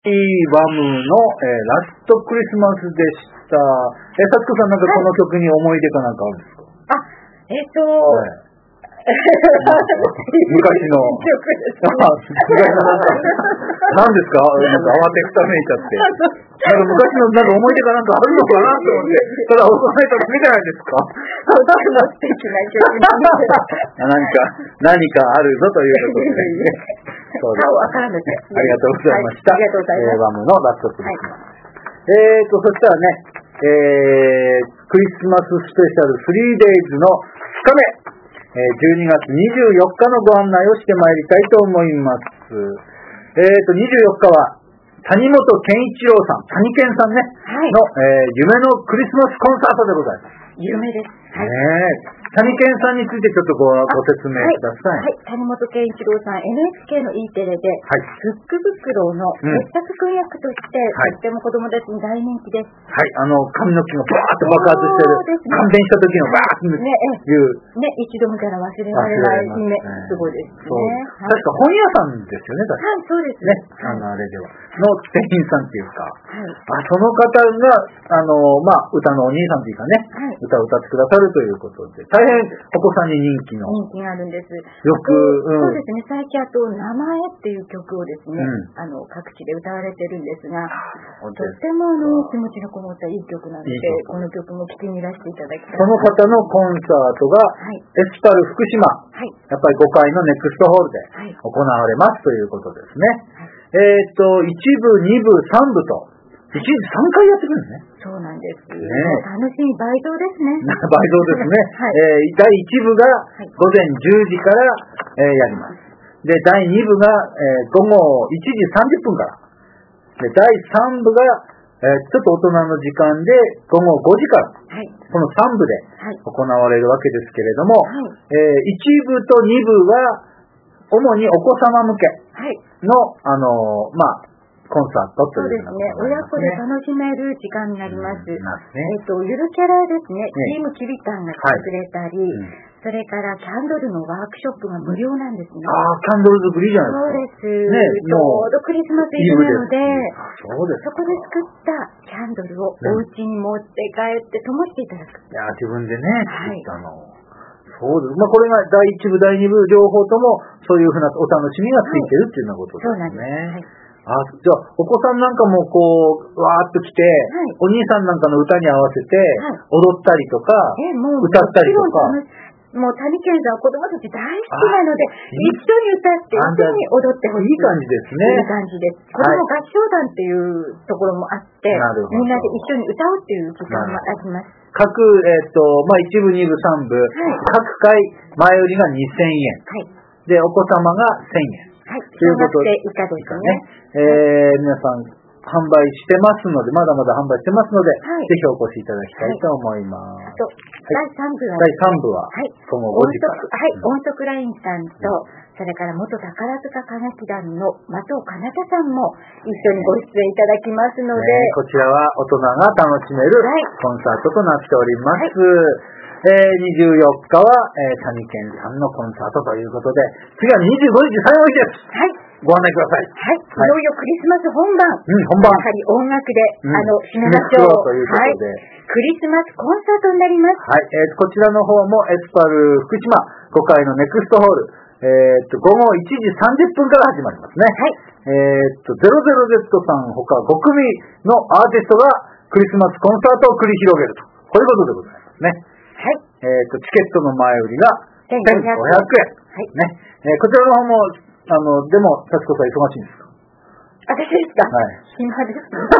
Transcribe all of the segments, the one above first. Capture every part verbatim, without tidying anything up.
ワムの、えー、ラストクリスマスでした。えー、さつこさん、なんかこの曲に思い出かなんかあるんですか？ あ、えっと、はい昔の曲です、ね。 あ、昔のなんか、何ですか？なんか慌てふためいちゃって。なんか昔のなんか思い出かなんかあるのかなと思って、ただ遅ないとダメじゃないですか。 とても素敵な曲なんで。 何か、何かあるぞということでね。 そうです。わからなくて。 ありがとうございました。 はい、ありがとうございます。 えー、ワムのラストクリスマス。はい、えーと、そしたらね、えー、クリスマススペシャルスリーデイズのふつかめ。じゅうにがつにじゅうよっかのご案内をしてまいりたいと思います。えーと、にじゅうよっかは、谷本健一郎さん、谷健さんね、はい、の、えー、夢のクリスマスコンサートでございます。 夢です。はい、 ねえ。谷健さんについてちょっとご、ご説明ください。 はい、はい、谷本健一郎さん、エヌエイチケー の E テレで、はい、フックブクロウの傑作君役として、うん、とっても子供たちに大人気です。 はい、あの、髪の毛がバーッと爆発してる、ね、感電した時のバーッという。 ね、一度見たら忘れられない夢、すごいですね。 確か本屋さんですよね、確か。 はい、そうですね。あの、あれでは。の店員さんっていうか、はい、あその方が、あの、まあ、歌のお兄さんというかね、はい、歌を歌ってくださるということで、大変お子さんに人気の。 人気があるんです。 よく、 うん、そうですね、最近あと、名前っていう曲をですね、うん、あの、各地で歌われてるんですが、とってもあの、気持ちのこもったいい曲なので、いいこの曲も聴きにいらしていただきたい。 その方のコンサートが、はい、エスパル福島、はい、やっぱりごかいのネクストホールで行われますということですね。はい、えっと、いちぶ、にぶ、さんぶと、いちにちさんかいやってくるんですね。 そうなんです。ね、楽しみ倍増ですね。 倍増ですね。はい、えー、だいいちぶがごぜんじゅうじから、えー、やります。で、だいにぶが、えー、ごごいちじさんじゅっぷんから。で、だいさんぶが、えー、ちょっと大人の時間でごごごじから。はい、このさんぶで行われるわけですけれども、はい、えー、いちぶとにぶは、主にお子様向けの、はい、あのー、まあ、コンサートということですね。親子で楽しめる時間になります。うん、ね、えっと、ゆるキャラですね。チームキビタンが来てくれたり、はい、うん、それからキャンドルのワークショップが無料なんですね。 ああ、キャンドル作りじゃないですか。 そうです。ね、ちょうどクリスマスイブなので、 そうです。 そこで作ったキャンドルをお家に持って帰って灯していただく。 いや、自分でね、作ったの。はい、そうです。まあ、これがだいいちぶ、だいにぶ両方ともそういうふうなお楽しみがついてるっていうようなことですね。はい、そうなんです。はい、あ、じゃあ、お子さんなんかもこう、わーっと来て、はい、お兄さんなんかの歌に合わせて、踊ったりとか、はい、もう歌ったりとか。 もう谷健さんは子供たち大好きなので、一緒に歌って、一緒に踊ってほしい。 いい感じですね。 いい感じです。子供合唱団っていうところもあって、はい、みんなで一緒に歌うっていう時間もあります。 各、えっ、ー、と、まあ、いちぶ、にぶ、さんぶ、はい、各回前売りがにせんえん。はい、で、お子様がせんえん。 はい、ということで、以下ですね。 えー、皆さん、販売してますので、まだまだ販売してますので、はい、ぜひお越しいただきたいと思います。はい、あと、 だいさんぶは、 だいさんぶは、はい、このごじから。 はい、音速ラインさんと、それから元宝塚歌劇団の松尾かなたさんも一緒にご出演いただきますので、ね、 こちらは大人が楽しめるコンサートとなっております。はい、えー、にじゅうよっかは、えー、谷健さんのコンサートということで、次はにじゅうごにち最後です。はい。ご案内ください。 はい。いよいよクリスマス本番。 うん、本番。 やはり音楽で、うん、あの、締めましょう。 ということで、はい。 クリスマスコンサートになります。 はい。えー、こちらの方もエスパル福島ごかいのネクストホール、えー、っと、ごごいちじさんじゅっぷんから始まりますね。はい。えー、っと、ゼロゼロゼット さんほかごくみのアーティストがクリスマスコンサートを繰り広げると。こういうことでございますね。はい。えー、っと、チケットの前売りがせんごひゃくえん。はい。ね。えー、こちらの方も、あの、でも、幸子さん忙しいんですか？ 私ですか？ はい。 暇です。にじゅうご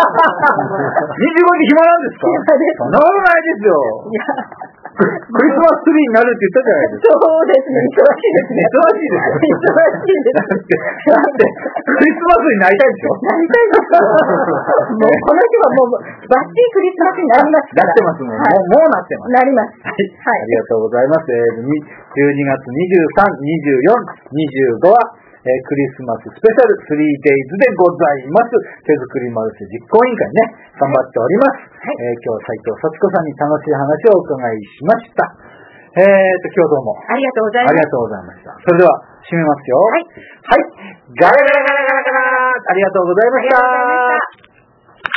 にち暇なんですか？ 暇です。 そんなことないですよ。いや。クリスマスツリーになるって言ったじゃないですか。 そうですね。忙しいですね。 忙しいですよ。 忙しいです。 だって、クリスマスになりたいでしょ？ なりたいですよ。もう、この日はもう、バッチリクリスマスになります。 なってますもん。はい、もう、もうなってます。 なります。 はい。はい、ありがとうございます。えー、じゅうにがつにじゅうさん、にじゅうよん、にじゅうごは、えー、クリスマススペシャルスリーデイズでございます。手作りマルシェ実行委員会ね、頑張っております。はい、えー、今日は斉藤幸子さんに楽しい話をお伺いしました。えーと、今日どうもありがとうございました。 ありがとうございました。それでは、 締めますよ。 はい。 はい。ガラガラガラガラガラありがとうございました。